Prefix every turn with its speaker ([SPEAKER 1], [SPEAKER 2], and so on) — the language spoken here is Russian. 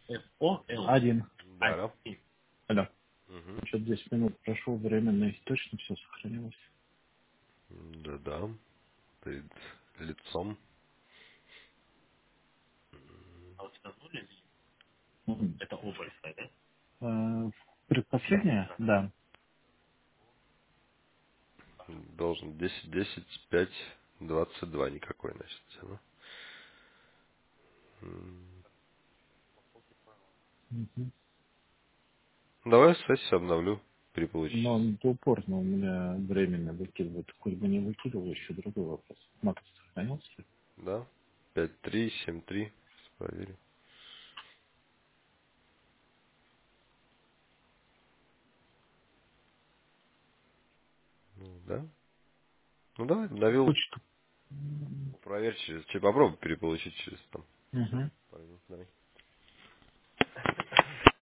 [SPEAKER 1] Один.
[SPEAKER 2] Да, да.
[SPEAKER 1] Алло.
[SPEAKER 2] Угу.
[SPEAKER 1] Что-то 10 минут прошло, временно и точно все сохранилось.
[SPEAKER 2] Да-да. Перед лицом.
[SPEAKER 1] Предпоследняя? Да.
[SPEAKER 2] Должен 10, 10, 5, 22 никакой, значит. Цена.
[SPEAKER 1] Мгм.
[SPEAKER 2] Давай сессию обновлю. Переполучить.
[SPEAKER 1] Но он упорно у меня временно выкидывает. Хоть бы не выкидывал, еще другой вопрос. Матов сохранился?
[SPEAKER 2] Да. 5, 3, 7, 3. Проверю. Ну, да. Ну давай, навел.
[SPEAKER 1] Почту.
[SPEAKER 2] Проверь через. Попробуй переполучить через там.
[SPEAKER 1] Угу.
[SPEAKER 2] Пару минут. Давай.